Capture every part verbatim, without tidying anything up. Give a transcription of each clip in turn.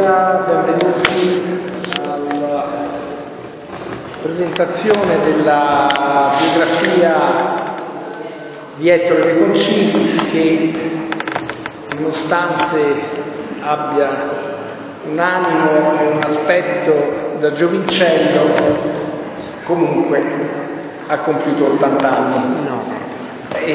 buonasera, benvenuti alla presentazione della biografia di Ettore De Concilis, che nonostante abbia un animo e un aspetto da giovincello, comunque ha compiuto ottanta anni. No. E,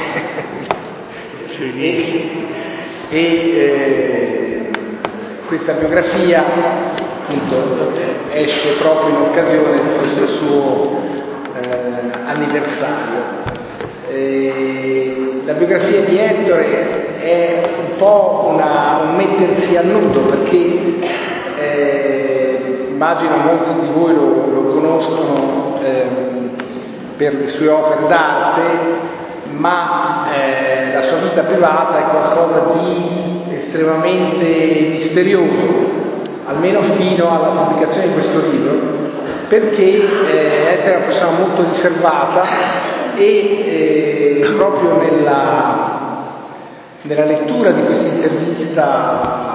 e, e eh, questa biografia appunto esce proprio in occasione di questo suo eh, anniversario. Eh, la biografia di Ettore è un po' una, un mettersi a nudo, perché eh, immagino molti di voi lo, lo conoscono eh, per le sue opere d'arte, ma eh, la sua vita privata è qualcosa di estremamente misterioso, almeno fino alla pubblicazione di questo libro, perché eh, Ettore è una persona molto riservata e eh, proprio nella, nella lettura di questa intervista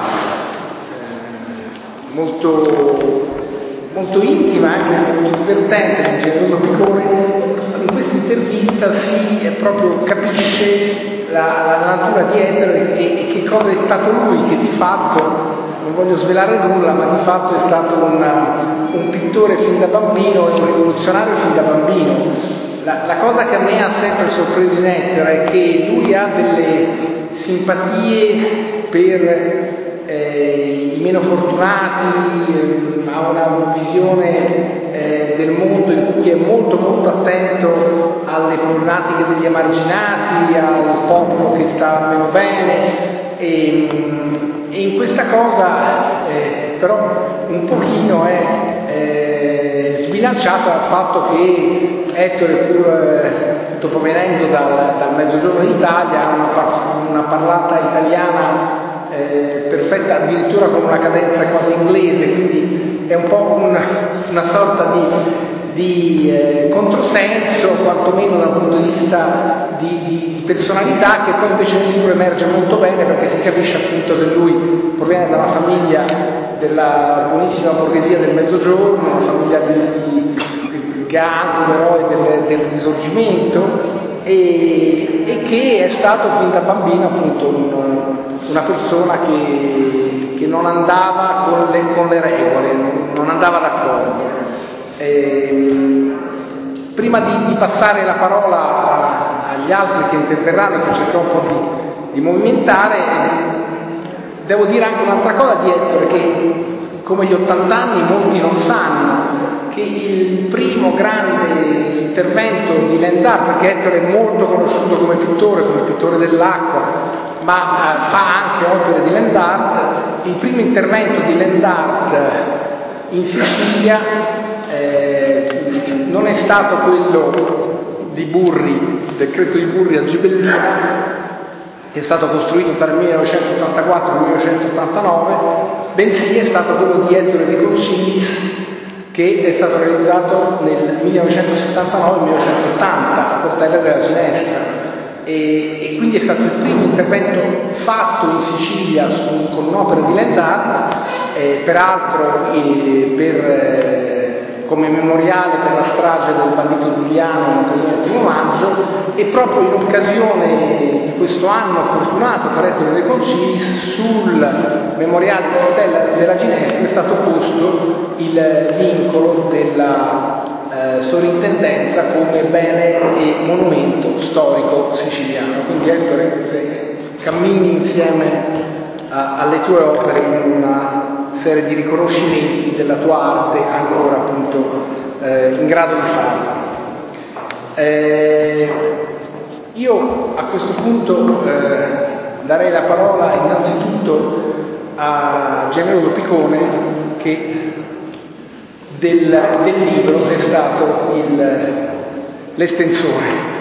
eh, molto, molto intima, anche molto divertente, di Generoso Piccone, in questa intervista si eh, proprio capisce la, la natura di Ettore e, e che cosa è stato lui, che di fatto, non voglio svelare nulla, ma di fatto è stato una, un pittore fin da bambino e un rivoluzionario fin da bambino. La, la cosa che a me ha sempre sorpreso in Ettore è che lui ha delle simpatie per eh, i meno fortunati, eh, ha una visione eh, del mondo in cui è molto molto attento alle problematiche degli emarginati, al popolo che sta meno bene, e, e in questa cosa eh, però un pochino è eh, sbilanciato dal fatto che Ettore, pur eh, provenendo dal, dal mezzogiorno d'Italia, ha una, una parlata italiana Eh, perfetta, addirittura con una cadenza quasi inglese, quindi è un po' una, una sorta di, di eh, controsenso, quantomeno dal punto di vista di, di personalità, che poi invece nel libro emerge molto bene, perché si capisce appunto che lui proviene da una famiglia della buonissima borghesia del Mezzogiorno, una famiglia di, di, che ha anche un eroe del, del Risorgimento, e, e che è stato fin da bambino appunto un, una persona che, che non andava con le, con le regole, non andava d'accordo. E, prima di, di passare la parola a, agli altri che interverranno, che cercherò un po' di, di movimentare, devo dire anche un'altra cosa di Ettore, che come gli ottanta anni molti non sanno, che il primo grande intervento di Lendart, perché Ettore è molto conosciuto come pittore, come pittore dell'acqua, ma eh, fa anche opere di Lendart, il primo intervento di Lendart in Sicilia eh, non è stato quello di Burri, il decreto di Burri a Gibellina, che è stato costruito tra il millenovecentottantaquattro e il millenovecentottantanove, bensì è stato quello di Ettore De Concilis, che è stato realizzato nel millenovecentosettantanove millenovecentottanta a Portella della Ginestra, e, e quindi è stato il primo intervento fatto in Sicilia su, con un'opera di Lendart, eh, peraltro eh, per, eh, come memoriale per la strage del bandito Giuliano in occasione del primo maggio, e proprio in occasione di questo anno fortunato per Ettore De Concilis, sul memoriale di Portella della Ginestra è stato posto il vincolo della eh, sovrintendenza come bene e monumento storico siciliano. Quindi Ettore, se cammini insieme a, alle tue opere in una serie di riconoscimenti della tua arte ancora appunto eh, in grado di farla. Eh, io a questo punto eh, darei la parola innanzitutto a Generoso Piccone, che del, del libro è stato il, l'estensore.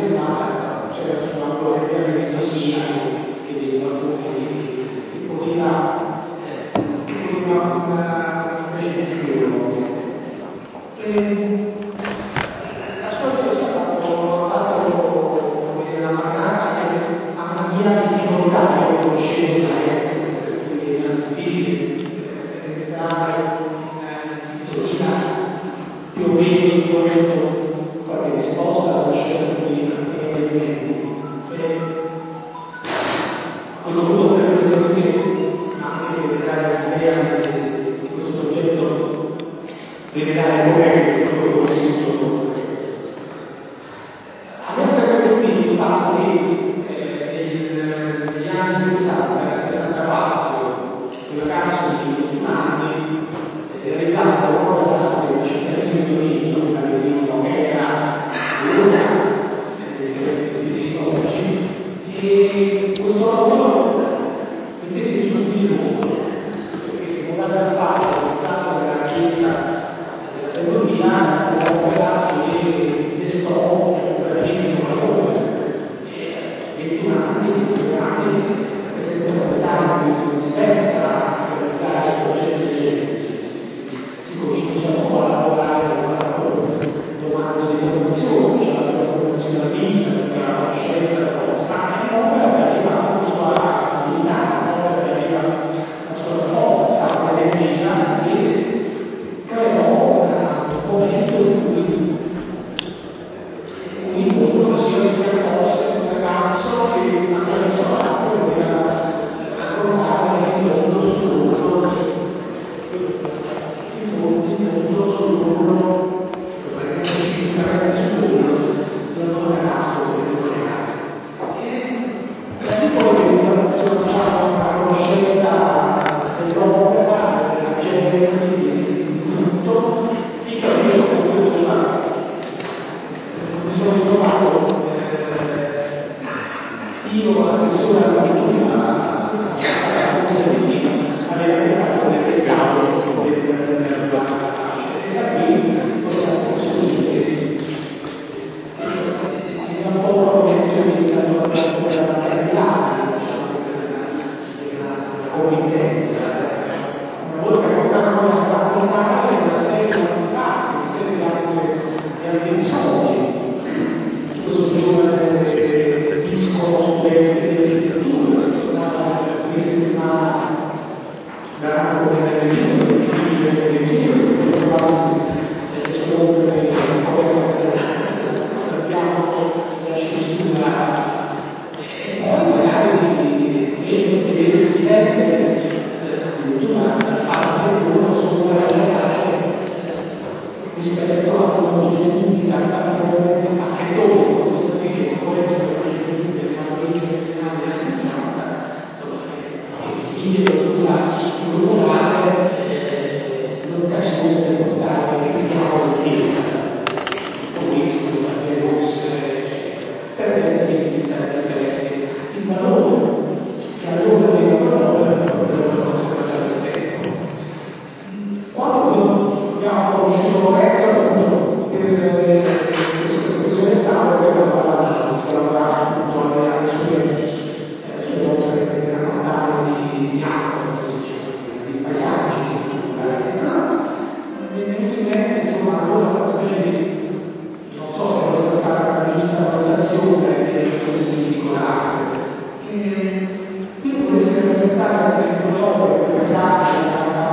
ma c'era soltanto il piano sia che di qualcuno che poteva una specie di fiore. La sua vita è fatto la mancanza a una via di difficoltà che conoscenza, quindi è difficile entrare in sintonia più o meno in momento qualche risposta alla scelta di elementi. A questo punto per esempio anche dare l'idea di questo progetto rivelare come quello che ho vissuto. A me sarebbe colpito il fatto che negli anni sessanta, sessantaquattro, il ragazzo di ventuno anni è arrivato proprio da parte del cittadino di origine, da Berlino, che era l'una dei ricordi, e questo lavoro mettesse su di lui, perché non aveva fatto pensato della chiesa della teoria, l'opera e l'estomo bravissimo lavoro. ventuno anni, ventidue anni, per esempio, di diversa per realizzare il progetto di si comincia un po' a lavorare domande di formazione, cioè la formazione della vita, la conoscenza, la conoscenza, e poi arriva la sua abilità, poi arriva la sua forza, l'energia, e creò un momento in cui il mondo si accorse un ragazzo che una persona voleva raccontare il mondo sull'uno, il mondo sull'uno, perché specificamente sull'uno, non è nato per il e da lì poi facciamo una conoscenza dell'opera, della genesi, di tutto, di capire come funziona. Mi sono trovato eh, io assessore alla cultura aveva fatto delle scale e da qui possiamo costruire un po' della realtà della committenza. Una volta che qualcuno ha fatto male, una serie di attività, una serie di altri bisogni. Questo giovane disco dell'architettura, suonava una settimana davanti alle religioni, delle religioni, per trovarsi l'opere, sappiamo la scrittura, e poi magari invece di studente addirittura da parte di uno su una realtà rispetto a quello che tutti hanno anche dopo questo che può essere tutte le manovre della sessanta, il figlio culturale l'occasione per portare il piano di chiesa, politico, le rosse, per vedere il valore che allora aveva valore per la nostra tempo. Quando abbiamo conosciuto Lorenzo, appunto, per questa occasione stava per lavorare appunto alle sue opere che raccontavano di arte, di paesaggi, di cultura. Mi è venuto in mente, insomma, allora una specie di, non so se questa è stata una giusta valutazione di questo particolare. Quindi volesse rappresentare le opere, il paesaggio,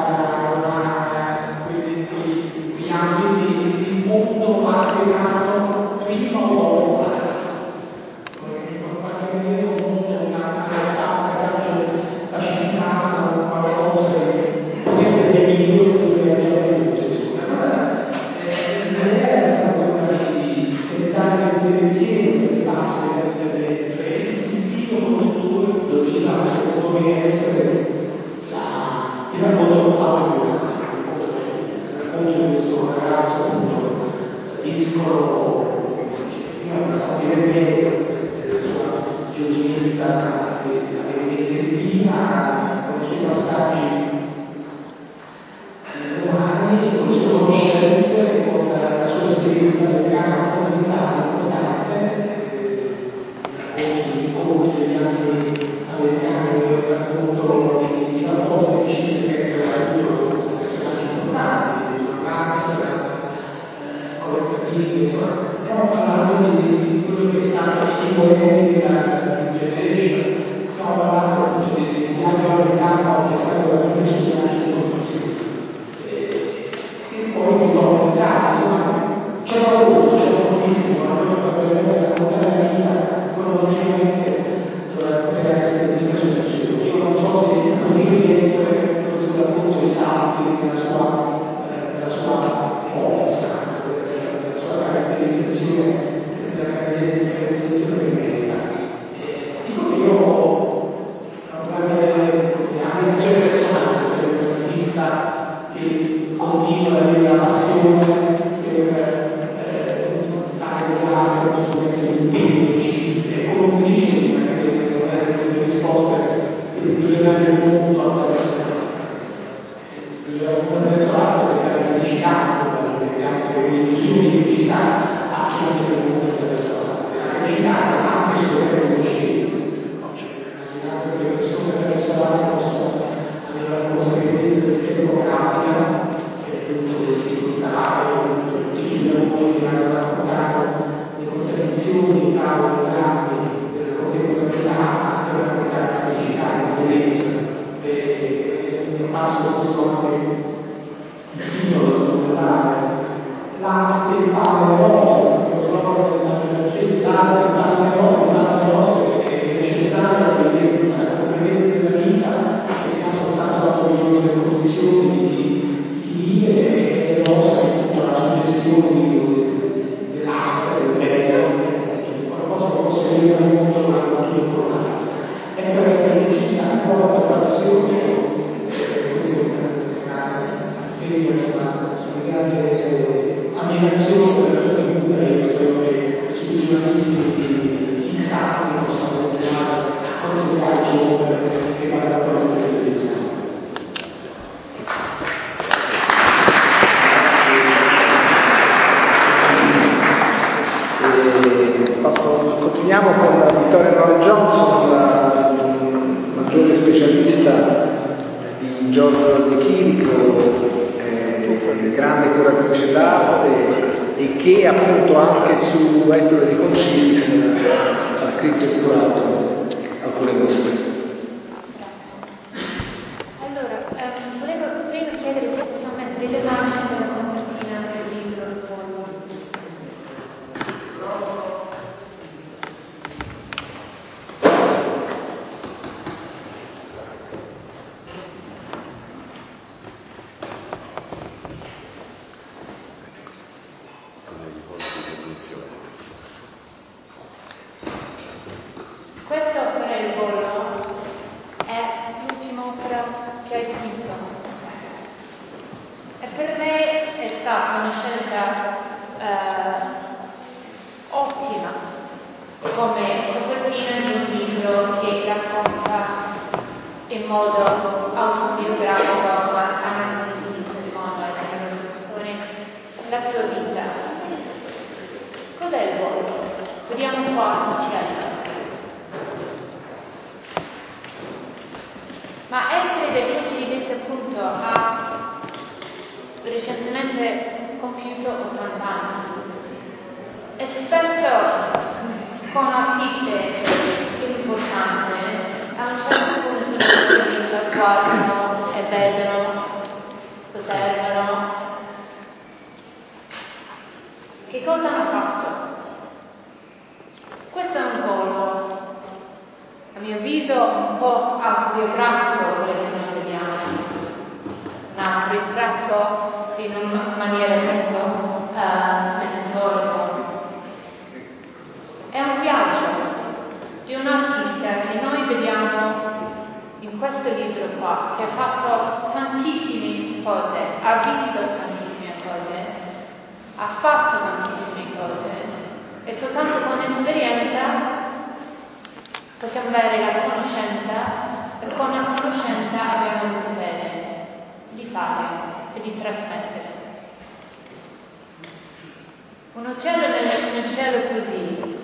quegli ambiti di mondo marcheranno prima o dopo la in qualche modo una realtà facilitata, qualcosa che potrebbe venire dove abbiamo avuto. Allora, l'idea è stata quella di tentare di vedere insieme queste classi delle istituzioni come tu doveva, secondo me, essere il racconto autobiografo. Appunto questo ragazzo appunto discolo io dire bene della sua giovinezza che sentiva con i suoi passaggi romani, con le sue conoscenze, con la sua esperienza legata a una comunità importante, collettivi, stiamo parlando di quello che è stato il movimento della generation, stiamo parlando appunto di viaggio americano che è stato la prima studiata di conversione. E poi di nuovo c'è qualcuno, c'è pochissimo, ma noi dobbiamo raccontare la vita cronologicamente per essere di questo. Io non so se il movimento è così appunto esatto nella sua nella sua forza, nella sua caratterizzazione, nella caratterizzazione che merita. Dico che io anche in genere personale, per un artista che continua ad avere la passione per fare l'arte, lo strumento di medici, e come mi dice, magari non è delle risposte che bisogna dare molto attraverso bisogna pensato che la felicità, vediamo che le misure di felicità facciano delle molto attraverso la felicità anche scoprire le coscienze. Spiegato che le persone attraverso l'arte possono avere la consapevolezza del che loro capita, che è frutto delle difficoltà, che è frutto del lavoro che hanno raccontato le contraddizioni, i cavoli, i drammi della contemporaneità, anche per raccontare la felicità, la violenza, nel caso questo anche il figlio l'arte il pane nostro, lo slogan della francese, l'arte il pane nostro, il pane nostro è necessario per la competenza della vita, che sia soltanto la migliore delle condizioni di, di vivere e le nostre, la suggestione dell'arte, del bello, qualcosa che possa venire dal mondo della cultura informatica. Ecco che è necessaria proprio la passione. Sulle grandi ammirazioni della sua figura e sui giornalisti fissati che possono continuare a continuare che vada proprio per la televisione. Continuiamo con Vittoria Noel Johnson, la maggiore specialista di Giorgio De Chirico, eh, grande curatrice d'arte e che appunto anche su Ettore De Concilis ha scritto e curato alcune mostre. Allora, ehm, volevo prima chiedere se possiamo mettere le immagini della copertina del libro al fondo. Questa opera Il volo è l'ultima opera che ho scritto e per me è stata una scelta eh, ottima come copertina di un libro che racconta in modo autobiografico ma anche in secondo la sua vita. Cos'è il volo? Vediamo qua come ci arriva. Ma Ettore De Concilis appunto ha recentemente compiuto ottanta anni e spesso con artiste importanti a un certo punto si guardano e vedono, osservano che cosa hanno fatto. Questo è un volo, a mio avviso un po' autobiografico quello che noi vediamo, un autoritratto in una maniera molto uh, metaforica. È un viaggio di un artista che noi vediamo in questo libro qua, che ha fatto tantissime cose, ha visto tantissime cose, ha fatto tantissime cose e soltanto con esperienza possiamo avere la conoscenza e con la conoscenza abbiamo il potere di fare e di trasmettere. Un uccello nel cielo così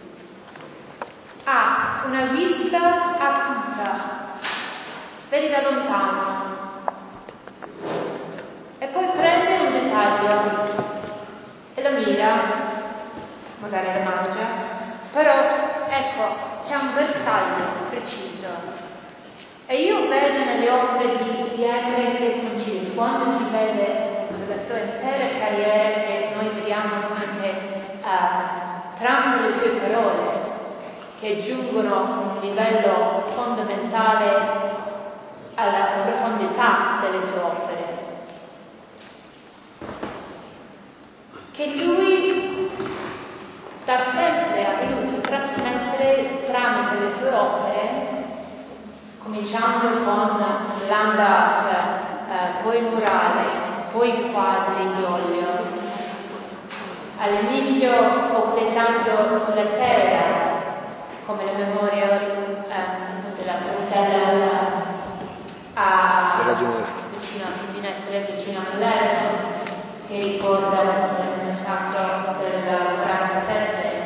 ha una vista acuta, vedi da lontano e poi prende un dettaglio e lo mira, magari la mangia, però ecco, c'è un bersaglio preciso. E io vedo nelle opere di, di Henry Concilius, quando si vede la sua intera carriera, che noi vediamo anche uh, tramite le sue parole, che giungono a un livello fondamentale alla profondità delle sue opere, che lui da sempre ha voluto trasmettere tramite le sue opere, cominciando con l'andata, eh, poi il murale, poi i quadri in olio. All'inizio completando sulla terra, come la memoria eh, della fratella a vicino a Ginestra, vicino a Palermo, che ricorda il messaggio del quarantasette,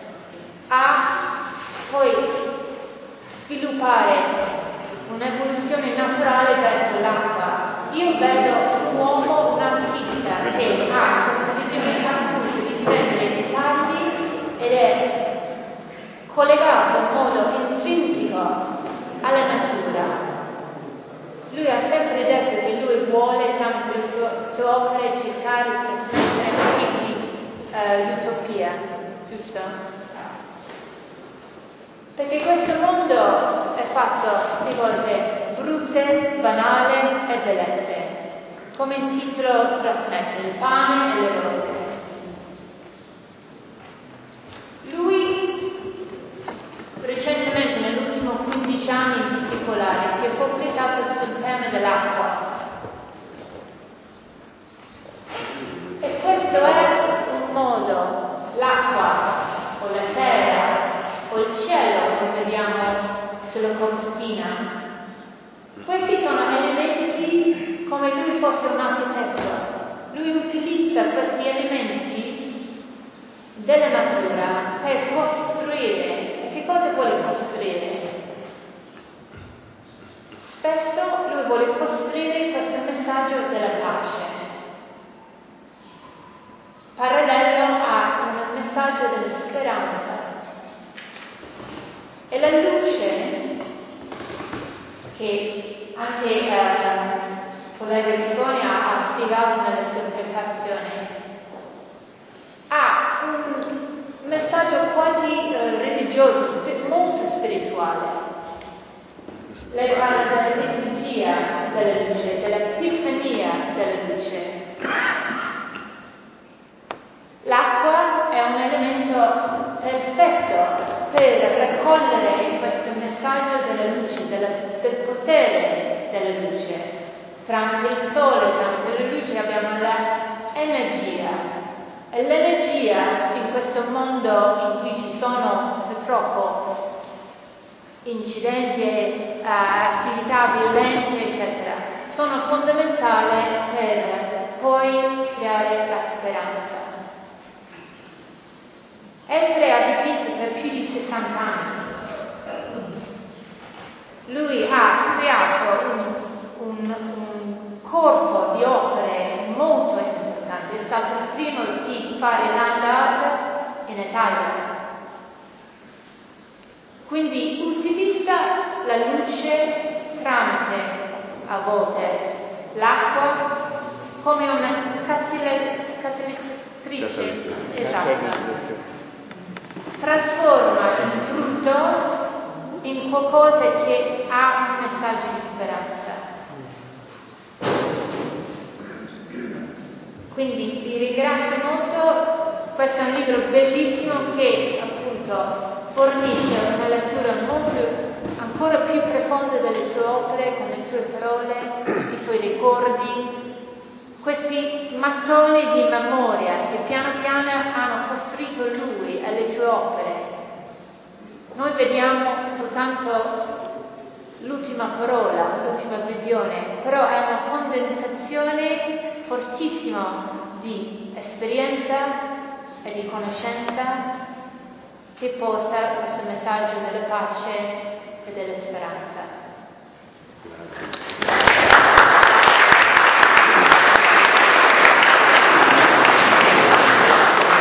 a poi sviluppare un'evoluzione naturale verso l'acqua. Io vedo un uomo, un artista, che ha questa visione appunto di prendere i dettagli ed è collegato in modo intrinseco alla natura. Lui ha sempre detto che lui vuole, tramite le sue, sue opere, cercare di trasmettere un tipo di uh, utopia, giusto? Perché questo mondo è fatto di cose brutte, banali e bellezze. Come il titolo trasmette, il pane e le rose. Lui recentemente, nell'ultimo quindici anni in particolare, si è focalizzato sul tema dell'acqua. E questo è un modo, l'acqua, o la terra, o il cielo, come vediamo sulla copertina. Questi sono elementi come lui fosse un architetto. Lui utilizza questi elementi della natura per costruire. Che cosa vuole costruire? Spesso lui vuole costruire questo messaggio della pace, parallelo a un messaggio della speranza. E la luce, che anche il uh, collega Vigoni ha, ha spiegato nella sua interpretazione, ha un messaggio quasi uh, religioso, sp- molto spirituale. Lei parla della liturgia della luce, dell'epifania della luce. L'acqua è un elemento perfetto per raccogliere questo messaggio della luce, della, del potere della luce. Tramite il sole, tramite la luce abbiamo l'energia. E l'energia in questo mondo in cui ci sono purtroppo incidenti, uh, attività violente, eccetera, sono fondamentali per poi creare la speranza. Henry ha dipinto per più di sessanta anni. Lui ha creato un, un, un corpo di opere molto importanti. È stato il primo di fare land art in Italia. Quindi utilizza la luce tramite, a volte, l'acqua come una catalizzatrice. Esatto. Trasforma il brutto in qualcosa che ha un messaggio di speranza. Quindi vi ringrazio molto. Questo è un libro bellissimo che appunto fornisce una lettura molto, ancora più profonda delle sue opere, con le sue parole, i suoi ricordi, questi mattoni di memoria che piano piano hanno costruito lui e le sue opere. Noi vediamo soltanto l'ultima parola, l'ultima visione, però è una condensazione fortissima di esperienza e di conoscenza che porta questo messaggio della pace e della speranza.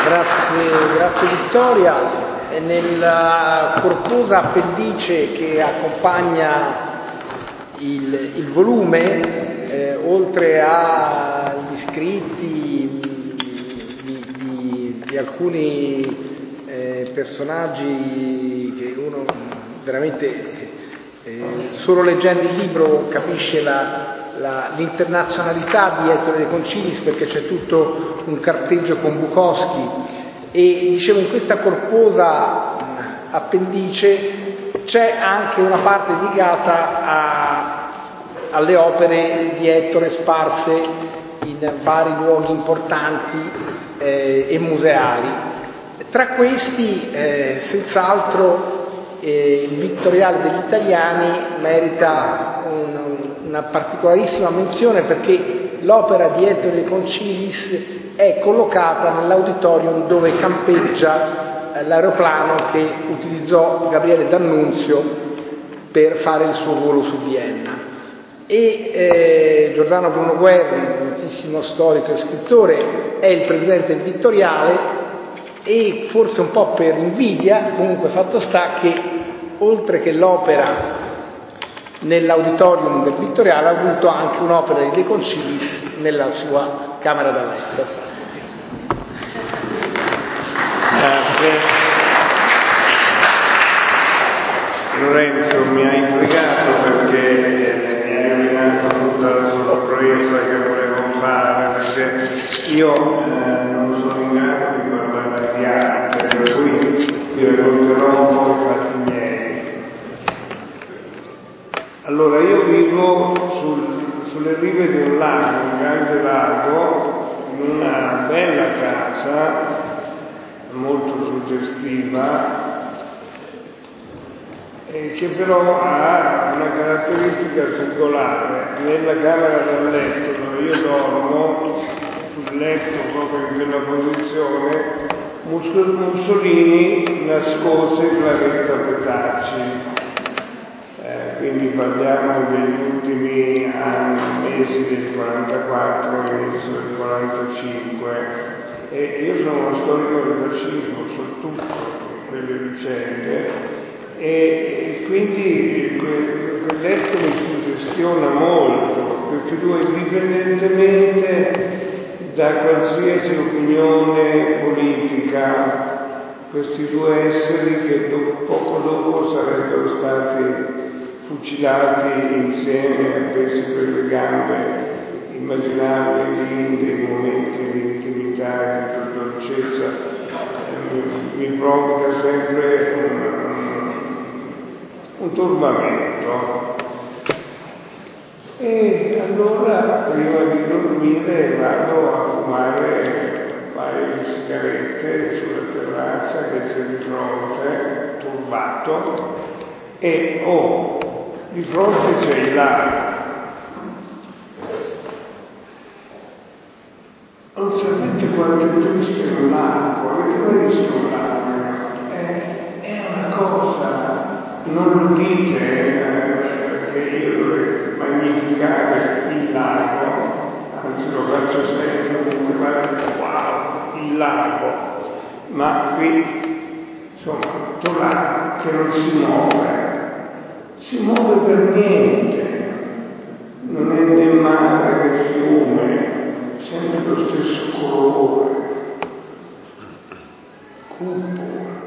Grazie, grazie Vittoria. Nella corposa appendice che accompagna il, il volume, eh, oltre agli scritti di, di, di alcuni eh, personaggi che uno veramente eh, solo leggendo il libro capisce la, la, l'internazionalità di Ettore De Concilis, perché c'è tutto un carteggio con Bukowski. E dicevo, in questa corposa appendice c'è anche una parte dedicata a, alle opere di Ettore sparse in vari luoghi importanti eh, e museali. Tra questi, eh, senz'altro, eh, il Vittoriale degli Italiani merita un, una particolarissima menzione, perché l'opera di Ettore De Concilis è collocata nell'auditorium dove campeggia l'aeroplano che utilizzò Gabriele D'Annunzio per fare il suo volo su Vienna. E eh, Giordano Bruno Guerri, notissimo storico e scrittore, è il presidente del Vittoriale, e forse un po' per invidia, comunque fatto sta che oltre che l'opera nell'auditorium del Vittoriale ha avuto anche un'opera di De Concilis nella sua camera da letto. Grazie. Lorenzo, mi hai fregato perché mi hai rovinato tutta la sorpresa che volevo fare, perché io eh, non sono in grado di parlare di arte, per cui vi racconterò un po' i fatti miei. Allora, io vivo sul, sulle rive di un lago, un grande lago, in una bella casa molto suggestiva, eh, che però ha una caratteristica singolare. Nella camera da letto dove io dormo, sul letto proprio in quella posizione, Mussolini nascose Claretta Petacci, eh, quindi parliamo degli ultimi anni, mesi del quarantaquattro, inizio del quarantacinque. E io sono uno storico del fascismo, so tutto quelle vicende, e quindi quel letto mi suggestiona molto, perché lui, indipendentemente da qualsiasi opinione politica, questi due esseri che do, poco dopo sarebbero stati fucilati insieme, appesi per le gambe, immaginabili in dei momenti di intimità e di dolcezza, eh, mi, mi provoca sempre un, un turbamento. E allora, prima di dormire, vado a fumare un paio di sigarette sulla terrazza che c'è di fronte, turbato, e oh, di fronte c'è il lago. Non sapete quanto è triste un lago, avete mai visto un lago? È, è una cosa, non lo dite, eh, perché io dovrei magnificare il lago, anzi lo faccio sempre, come guardate, wow, il lago, ma qui, insomma, tutto lago che non si muove, si muove per niente, non è né mare né fiume, sempre lo stesso colore, cupo,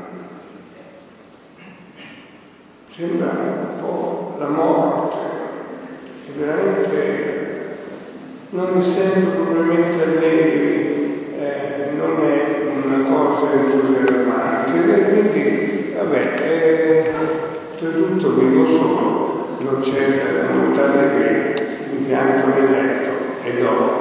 sembra un po' la morte, e veramente non mi sento propriamente allegri, eh, non è una cosa entusiasmante, e quindi, vabbè, eh, oltretutto vivo solo, non c'è da notare che mi pianto nel letto e dormo.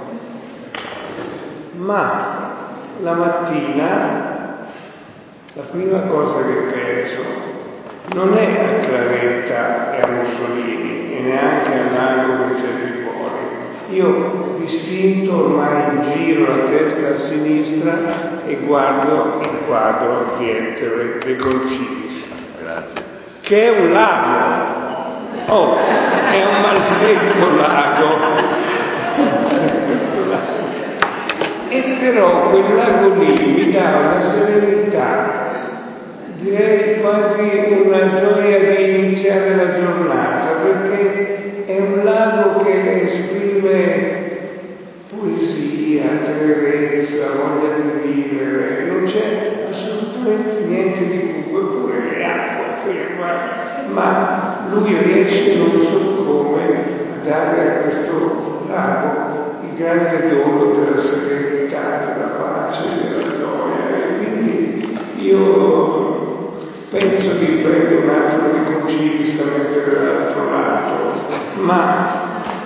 Ma la mattina la prima cosa che penso non è a Claretta e a Mussolini e neanche al lago che c'è di fuori. Io distinto ormai giro la testa a sinistra e guardo il quadro di Ettore De Concilis. Grazie. Che è un lago. Oh, è un maledetto lago. E però quel lago lì mi dà una serenità, direi quasi una gioia di iniziare la giornata, perché è un lago che esprime poesia, tenerezza, voglia di vivere, non c'è assolutamente niente di cupo, eppure è acqua ferma, ma lui riesce non so come a dare a questo lago il grande dono della serenità, della pace, della gioia. E quindi io penso di prendere un altro di concili da mettere dall'altro lato, ma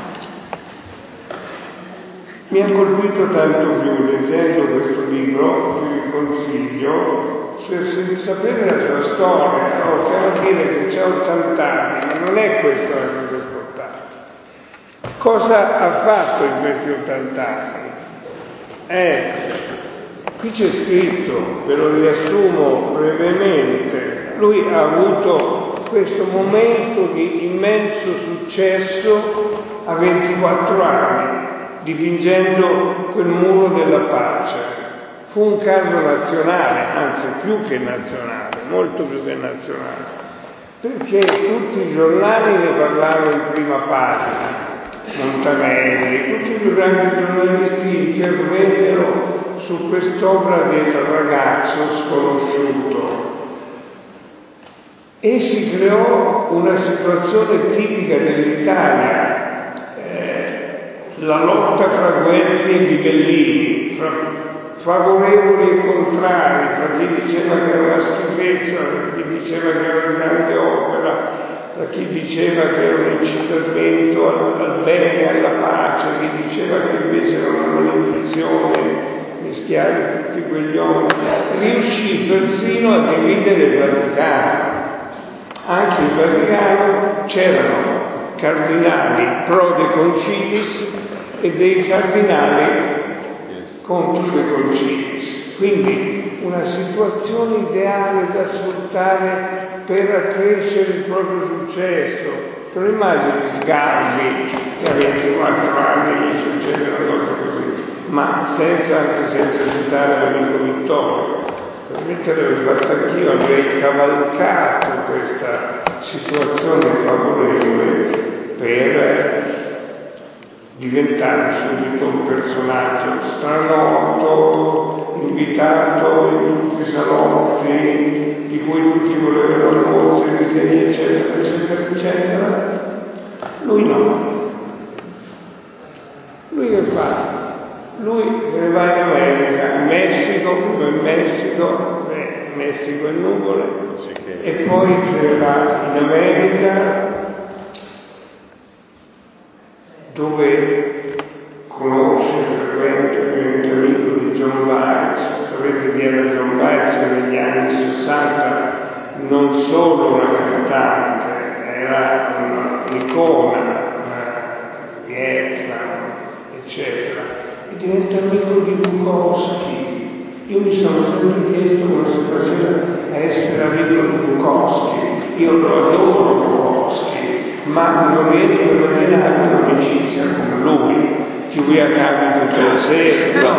mi ha colpito tanto più leggendo questo libro, vi consiglio, senza sapere la sua storia, però chiaro dire che c'ha ottanta anni, ma non è questa la cosa importante. Cosa ha fatto in questi ottanta anni? Eh, qui c'è scritto, ve lo riassumo brevemente, lui ha avuto questo momento di immenso successo a ventiquattro anni, dipingendo quel muro della pace. Fu un caso nazionale, anzi più che nazionale, molto più che nazionale, perché tutti i giornali ne parlavano in prima pagina, Montanelli, tutti i grandi giornalisti intervennero su quest'opera del ragazzo sconosciuto e si creò una situazione tipica dell'Italia, la lotta fra Guelfi e Ghibellini, fra favorevoli e contrari, fra chi diceva che era una schifezza, fra chi diceva che era una grande opera, fra chi diceva che era un incitamento al, al bene e alla pace, chi diceva che invece era una maledizione mischiare tutti quegli uomini. Riuscì persino a dividere il Vaticano. Anche in Vaticano c'erano cardinali pro de concilis e dei cardinali contro de concilis, quindi una situazione ideale da sfruttare per accrescere il proprio successo. Te lo immagini Sgarbi che a ventiquattro anni gli succede una cosa così, ma senza, anche senza citare l'amico Vittorio. Veramente l'avevo fatto anch'io, avrei cavalcato questa situazione favorevole per diventare subito un personaggio stranoto, invitato in tutti i salotti, di cui tutti volevano le mostre, disegni, eccetera, eccetera, eccetera. Lui no. Lui che fa? Lui va in America, in Messico, in Messico, beh, Messico e nuvole, e poi va in America, dove conosce, frequenta, diventa amico di John Baez. Sapete chi era John Baez negli anni sessanta? Non solo una cantante, era un'icona, una Vietnam, eccetera. E diventa amico di Bukowski. Io mi sono sempre chiesto come si faceva a essere amico di Bukowski. Io lo adoro Bukowski, ma non riesco a immaginare un'amicizia come lui, che lui accade tutte le sere. No,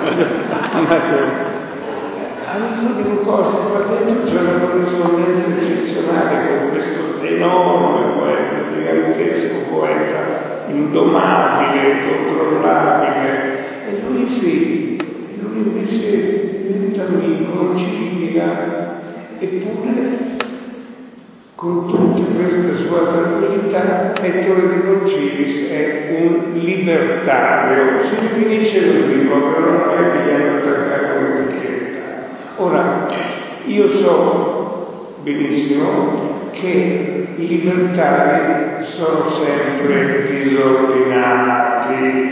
amico di Bukowski, qua dentro c'è una corrispondenza eccezionale con questo enorme poeta, gigantesco poeta, indomabile, incontrollabile. E lui sì, e lui invece diventa amico, non ci litiga, eppure con tutta questa sua tranquillità Ettore De Concilis è un libertario, si definisce così, però non è che gli hanno attaccato un'etichetta. Ora, io so benissimo che i libertari sono sempre disordinati,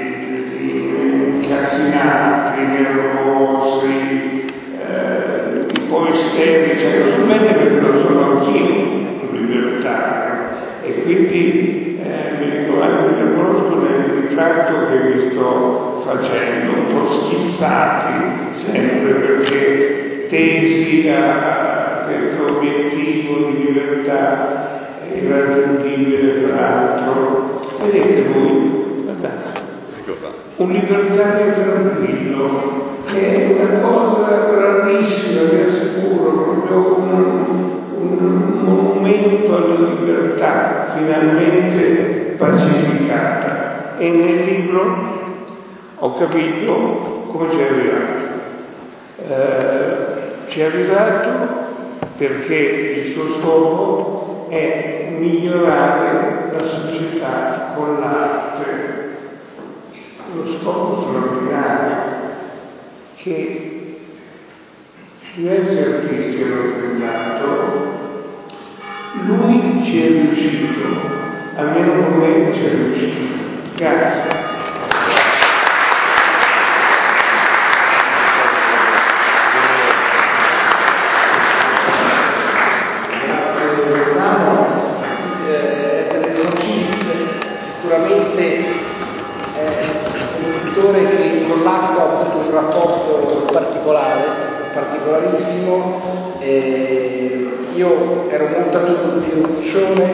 incasinati, nervosi, eh, un po' isterici. Lo so bene perché lo sono anch'io un libertario, e quindi eh, mi ricordo, mi riconosco nel ritratto che vi sto facendo, un po' schizzati sempre perché tesi a questo obiettivo di libertà irraggiungibile peraltro. Vedete voi, guardate. Ecco qua. un libertario tranquillo, che è una cosa rarissima, vi assicuro, proprio un, un monumento alla libertà finalmente pacificata. E nel libro ho capito come ci è arrivato. Eh, ci è arrivato perché il suo scopo è migliorare la società con l'arte. Uno scopo straordinario che diversi artisti hanno tentato, lui ci è riuscito, almeno con me ci è riuscito. Grazie. Sicuramente è un pittore che con l'acqua ha avuto un rapporto particolare, particolarissimo. Eh, io ero molto amico di Piero Guccione,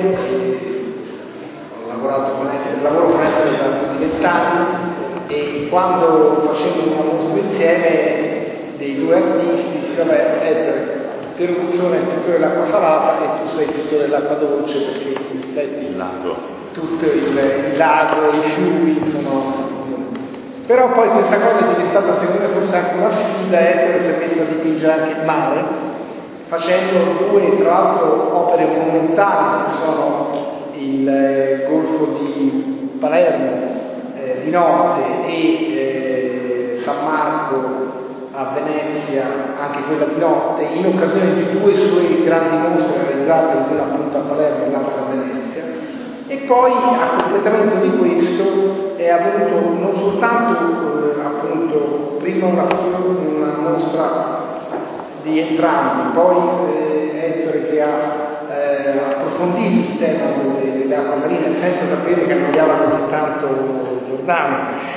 ho lavorato con Ettore, lavoro con Ettore da più di vent'anni, e quando facevamo una mostra insieme dei due artisti, diceva: vabbè, Ettore, Piero Guccione è il pittore dell'acqua salata e tu sei il pittore dell'acqua dolce, perché in effetti il lago, tutto il, il lago, i fiumi sono. Però poi questa cosa è diventata, secondo me, forse anche una sfida. Ettore si è messo a dipingere anche il mare, facendo due, tra l'altro, opere monumentali che sono il eh, Golfo di Palermo eh, di notte e eh, San Marco a Venezia, anche quella di notte, in occasione di due sue grandi mostre realizzate, una appunto a Palermo e l'altra a Venezia. E poi, a completamento di questo, è avvenuto non soltanto eh, appunto prima una, una mostra di entrambi, poi eh, Ettore che ha eh, approfondito il tema delle, delle acque marine senza sapere che annoiava così tanto Giordano,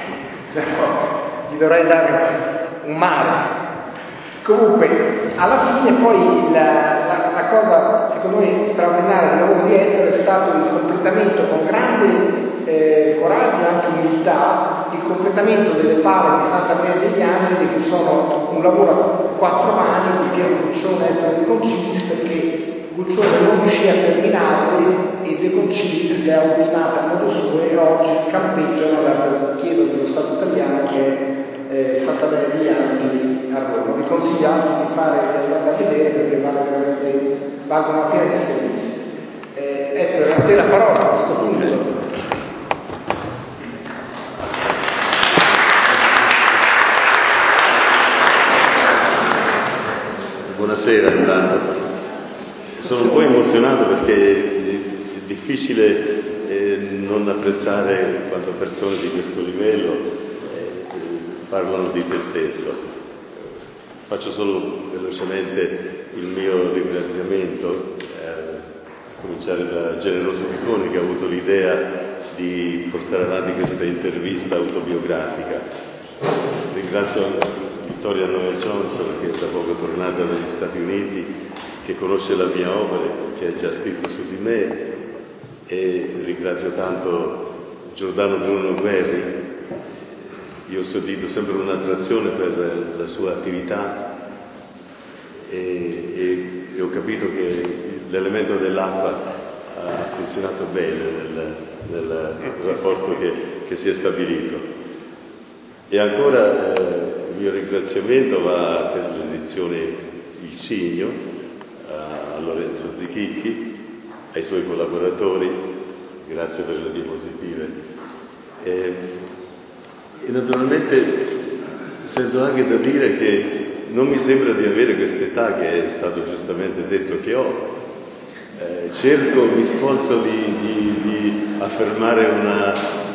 gli dovrei dare un mare. Comunque, alla fine poi la, la, la cosa secondo me straordinaria del lavoro di Ettore è stato il completamento con grande eh, coraggio e anche umiltà, il completamento delle pale di Santa Maria degli Angeli, che sono un lavoro a quattro mani di Piero Guccione e Ettore De Concilis, perché Guccione non riuscì a terminarle e De Concilis le ha ultimate a modo suo e oggi campeggiano alla chiesa dello Stato italiano, che è eh, Santa Maria degli Angeli a Roma. Vi consiglio anzi di fare di andare a vedere, perché vale veramente, valgono la pena di esperienza. Eh, Ettore, a te la parola a questo punto. Buonasera intanto. Sono un po' emozionato perché è difficile eh, non apprezzare quando persone di questo livello eh, parlano di te stesso. Faccio solo velocemente il mio ringraziamento, eh, a cominciare da Generoso Picconi, che ha avuto l'idea di portare avanti questa intervista autobiografica. Ringrazio Vittoria Noel Johnson, che è da poco tornata dagli Stati Uniti, che conosce la mia opera, che ha già scritto su di me, e ringrazio tanto Giordano Bruno Guerri. Io ho sentito sempre un'attrazione per la sua attività e, e, e ho capito che l'elemento dell'acqua ha funzionato bene nel, nel rapporto che, che si è stabilito. E ancora eh, il mio ringraziamento va per l'edizione Il Cigno, a Lorenzo Zichicchi, ai suoi collaboratori, grazie per le diapositive. E, e naturalmente sento anche da dire che non mi sembra di avere quest'età che è stato giustamente detto che ho. Eh, cerco, mi sforzo di, di, di affermare una,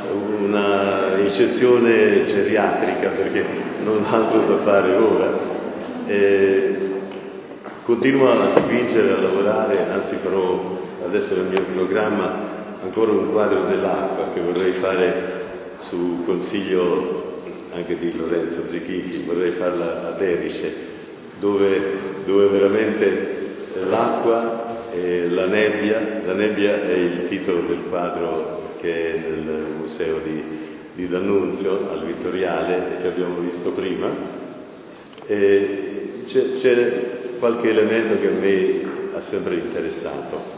una eccezione geriatrica, perché non ho altro da fare ora. Eh, continuo a dipingere, a lavorare, anzi farò adesso nel mio programma ancora un quadro dell'acqua che vorrei fare su consiglio anche di Lorenzo Zichicchi, vorrei farla ad Erice, dove, dove veramente l'acqua e la nebbia, la nebbia è il titolo del quadro che è nel museo di, di D'Annunzio al Vittoriale che abbiamo visto prima, e c'è, c'è qualche elemento che a me ha sempre interessato.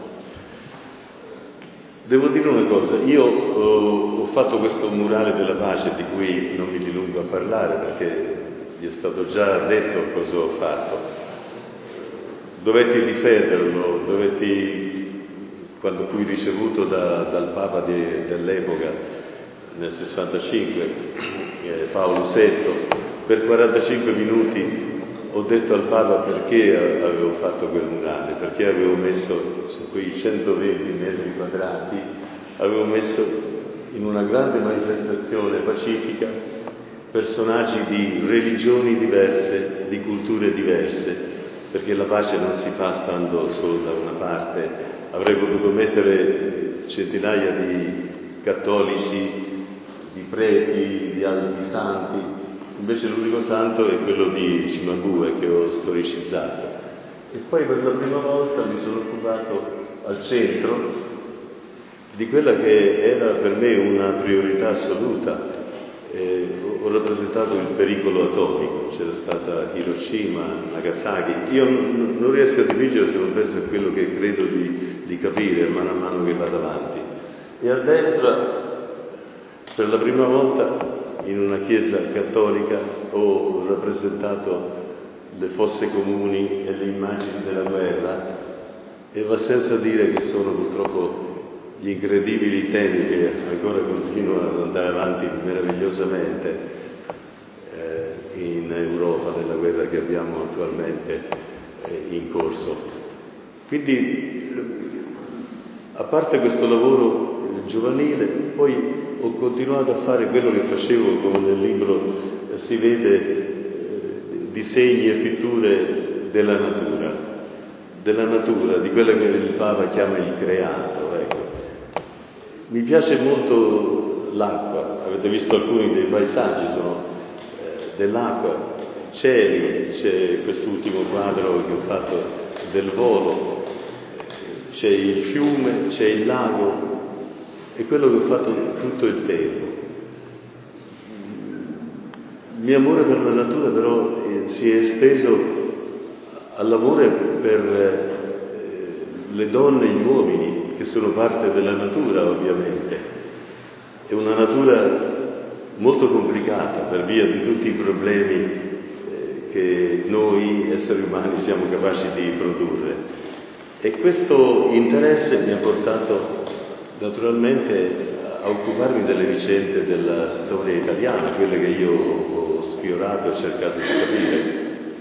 Devo dire una cosa, io ho, ho fatto questo murale della pace di cui non mi dilungo a parlare perché vi è stato già detto cosa ho fatto. Dovetti difenderlo, dovetti, quando fui ricevuto da, dal Papa di, dell'epoca, nel sessantacinque, eh, Paolo sesto, per quarantacinque minuti ho detto al Papa perché avevo fatto quel murale, perché avevo messo su quei centoventi metri quadrati, avevo messo in una grande manifestazione pacifica personaggi di religioni diverse, di culture diverse, perché la pace non si fa stando solo da una parte. Avrei potuto mettere centinaia di cattolici, di preti, di altri santi, invece l'unico santo è quello di Cimabue che ho storicizzato. E poi per la prima volta mi sono occupato al centro di quella che era per me una priorità assoluta. Eh, ho rappresentato il pericolo atomico, c'era stata Hiroshima, Nagasaki. Io non, non riesco a dipingere se non penso a quello che credo di, di capire mano a mano che vado avanti. E a destra, per la prima volta, in una chiesa cattolica ho rappresentato le fosse comuni e le immagini della guerra, e va senza dire che sono purtroppo gli incredibili temi che ancora continuano ad andare avanti meravigliosamente eh, in Europa, nella guerra che abbiamo attualmente eh, in corso. Quindi, eh, a parte questo lavoro eh, giovanile, poi ho continuato a fare quello che facevo, come nel libro eh, si vede, eh, disegni e pitture della natura, della natura, di quello che il Papa chiama il creato. Ecco. Mi piace molto l'acqua, avete visto alcuni dei paesaggi, sono eh, dell'acqua, cieli, c'è quest'ultimo quadro che ho fatto del volo, c'è il fiume, c'è il lago, è quello che ho fatto tutto il tempo. Il mio amore per la natura però eh, si è esteso all'amore per eh, le donne e gli uomini, che sono parte della natura ovviamente. È una natura molto complicata per via di tutti i problemi eh, che noi esseri umani siamo capaci di produrre. E questo interesse mi ha portato naturalmente a occuparmi delle vicende della storia italiana, quelle che io ho sfiorato e cercato di capire.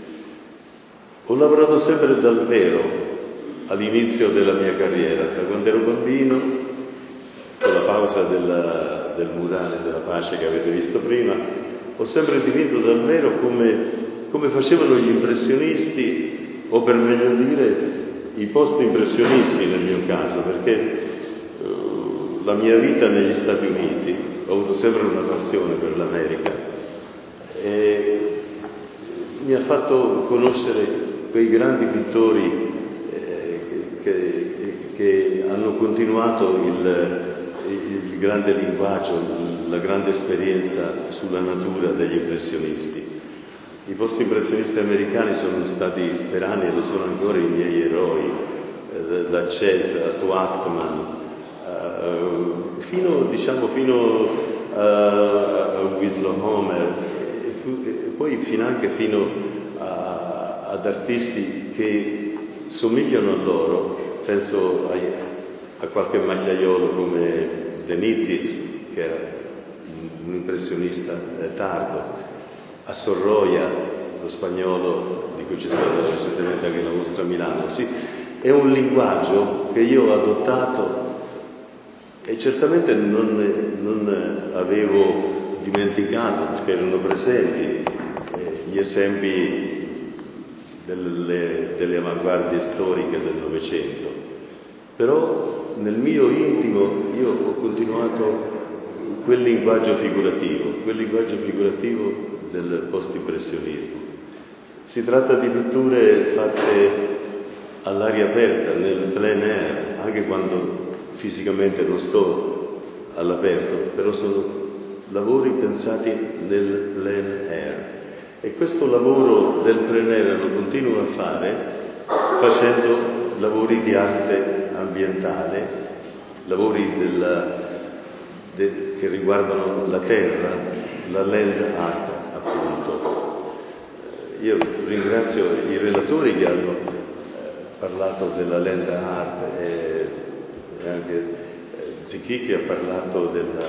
Ho lavorato sempre dal vero all'inizio della mia carriera, da quando ero bambino, con la pausa della, del murale della pace che avete visto prima, ho sempre dipinto dal vero come, come facevano gli impressionisti, o per meglio dire i post-impressionisti nel mio caso, perché uh, la mia vita negli Stati Uniti, ho avuto sempre una passione per l'America e mi ha fatto conoscere quei grandi pittori Che, che hanno continuato il, il grande linguaggio, la grande esperienza sulla natura degli impressionisti. I post-impressionisti americani sono stati per anni e lo sono ancora i miei eroi, eh, da Chess a Tuatman, eh, fino, diciamo, fino a, a Winslow Homer, e, fu, e poi fino anche fino a, ad artisti che somigliano a loro, penso a, a qualche macchiaiolo come De Nittis, che era un impressionista eh, tardo, a Sorroia, lo spagnolo di cui c'è stata recentemente anche la mostra a Milano. Sì, è un linguaggio che io ho adottato e certamente non, non avevo dimenticato, perché erano presenti eh, gli esempi Delle, delle avanguardie storiche del Novecento, però nel mio intimo io ho continuato quel linguaggio figurativo, quel linguaggio figurativo del post-impressionismo. Si tratta di pitture fatte all'aria aperta, nel plein air, anche quando fisicamente non sto all'aperto, però sono lavori pensati nel plein air. E questo lavoro del plein air lo continuo a fare facendo lavori di arte ambientale, lavori della, de, che riguardano la terra, la land art appunto. Io ringrazio i relatori che hanno eh, parlato della land art e, e anche eh, Zicchi che ha parlato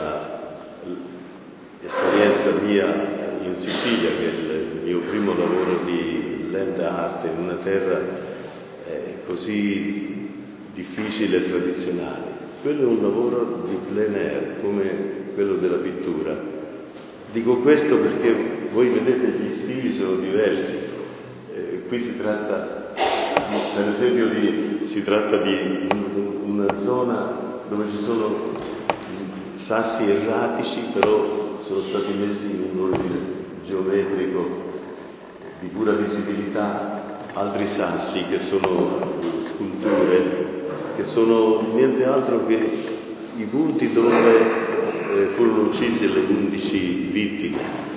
dell'esperienza mia in Sicilia, che è il mio primo lavoro di land art in una terra eh, così difficile e tradizionale. Quello è un lavoro di plein air, come quello della pittura. Dico questo perché voi vedete gli stili sono diversi. Eh, qui si tratta, per esempio, di, si tratta di una zona dove ci sono sassi erratici, però sono stati messi in un ordine geometrico di pura visibilità, altri sassi che sono sculture, che sono niente altro che i punti dove eh, furono uccise le undici vittime.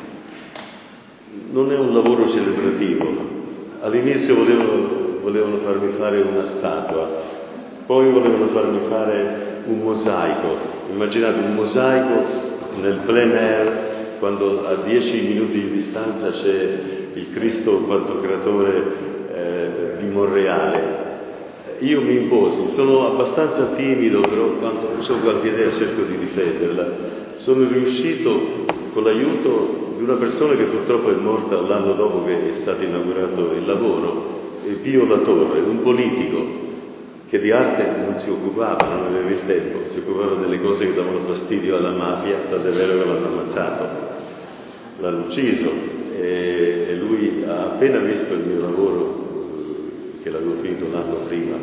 Non è un lavoro celebrativo. All'inizio volevano, volevano farmi fare una statua, poi volevano farmi fare un mosaico. Immaginate un mosaico nel plein air, quando a dieci minuti di distanza c'è il Cristo Pantocratore eh, di Monreale. Io mi imposi, sono abbastanza timido, però quando ho qualche idea cerco di difenderla. Sono riuscito, con l'aiuto di una persona che purtroppo è morta l'anno dopo che è stato inaugurato il lavoro, Pio La Torre, un politico che di arte non si occupava, non aveva il tempo, si occupava delle cose che davano fastidio alla mafia, tant'è vero che l'hanno ammazzato, l'hanno ucciso, e, e lui ha appena visto il mio lavoro, che l'avevo finito l'anno prima.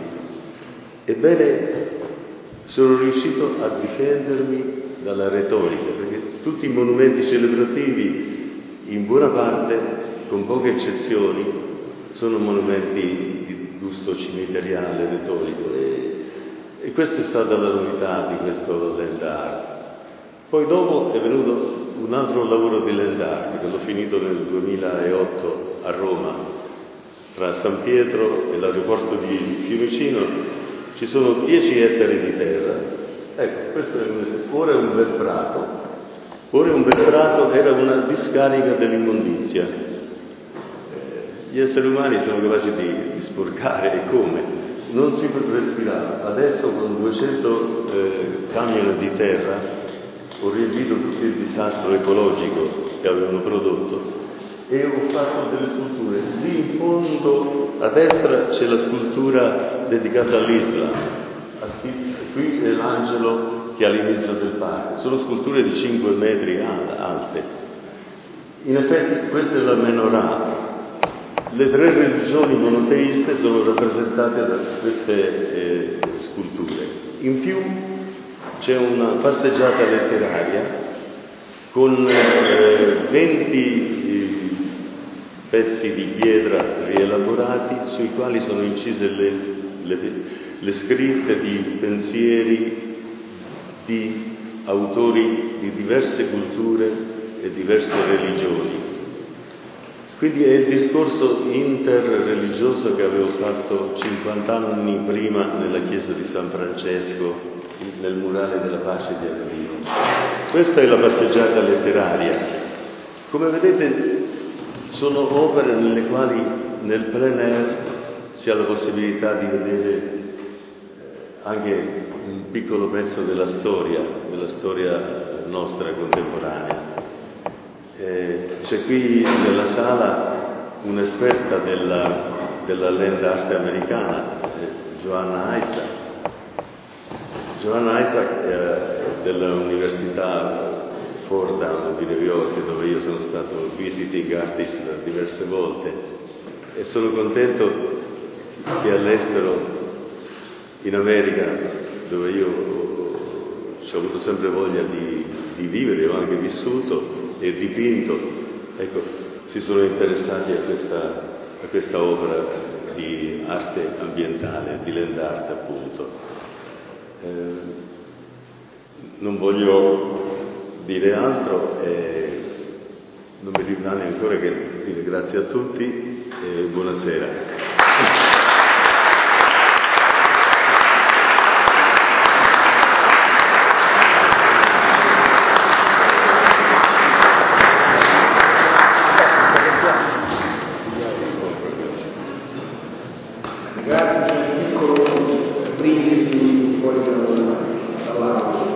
Ebbene, sono riuscito a difendermi dalla retorica, perché tutti i monumenti celebrativi, in buona parte, con poche eccezioni, sono monumenti di gusto cimiteriale, retorico, e, e questa è stata la novità di questo land art. Poi dopo è venuto un altro lavoro di land art, che l'ho finito nel duemilaotto a Roma. Tra San Pietro e l'aeroporto di Fiumicino ci sono dieci ettari di terra. Ecco, questo è un, ora è un bel prato, ora è un bel prato, era una discarica dell'immondizia. Gli esseri umani sono capaci di, di sporcare, e come? Non si respirava. Adesso con duecento eh, camion di terra ho riempito tutto il disastro ecologico che avevano prodotto e ho fatto delle sculture. Lì in fondo a destra c'è la scultura dedicata all'Islam, qui è l'angelo che è all'inizio del parco. Sono sculture di cinque metri alte. In effetti questa è la menorah. Le tre religioni monoteiste sono rappresentate da queste eh, sculture. In più c'è una passeggiata letteraria con eh, venti eh, pezzi di pietra rielaborati sui quali sono incise le, le, le scritte di pensieri di autori di diverse culture e diverse religioni. Quindi è il discorso interreligioso che avevo fatto cinquanta anni prima nella chiesa di San Francesco, nel murale della pace di Avellino. Questa è la passeggiata letteraria. Come vedete sono opere nelle quali nel plein air si ha la possibilità di vedere anche un piccolo pezzo della storia, della storia nostra contemporanea. Eh, c'è qui nella sala un'esperta della, della land art americana, eh, Joanna Isaac. Joanna Isaac eh, dell'Università Fordham di New York, dove io sono stato visiting artist diverse volte, e sono contento che all'estero, in America, dove io ho avuto sempre voglia di, di vivere, ho anche vissuto e dipinto, ecco, si sono interessati a questa, a questa opera di arte ambientale, di land art appunto. Eh, non voglio dire altro e non mi rimane ancora che dire grazie a tutti e buonasera. Grazie per il piccolo briefing fuori dall'aula.